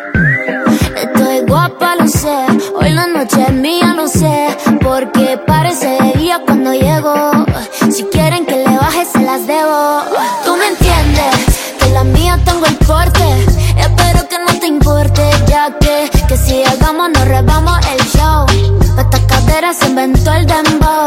Estoy guapa, lo sé. Hoy la noche es mía, lo sé. Porque parece de día cuando llego. Si quieren que le baje, se las debo. Tú me entiendes, que la mía tengo el porte. Espero que no te importe, ya que si llegamos nos rebamos el show. Pa' estas caderas se inventó el dembow.